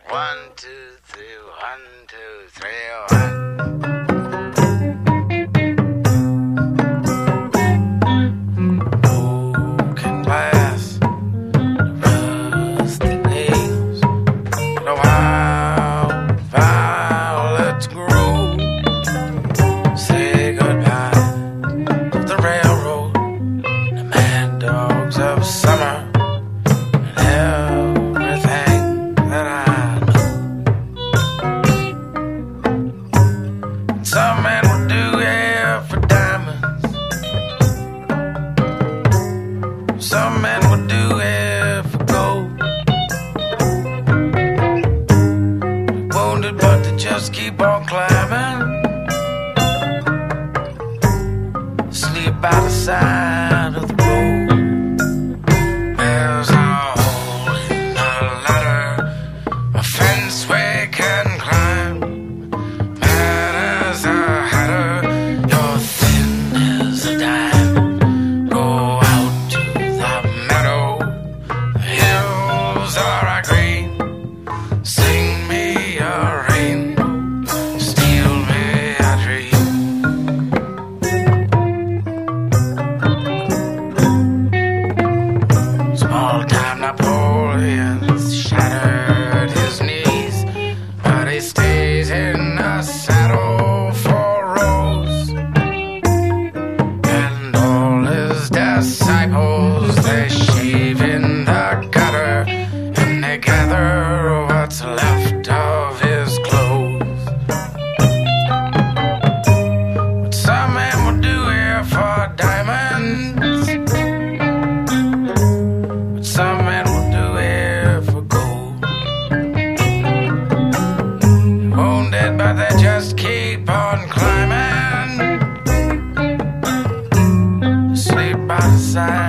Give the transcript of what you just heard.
1, 2, 3, 1, 2, 3, 1. Broken glass, rusty nails, and a wild violets grow. Say goodbye to the railroad, the mad dogs of summer. Some men would do it for diamonds. Some men would do it for gold. Wounded, but they just keep on climbing. Sleep by the side of the road. There's a hole in the ladder, a fence we can climb. Small-time Napoleon shattered his knees, but he stays in the saddle for Rose. And all his disciples, they shave in the gutter, and they gather what's left of his clothes. But some men will do it for diamonds. Some men will do it for gold. Wounded, but they just keep on climbing. Sleep by the side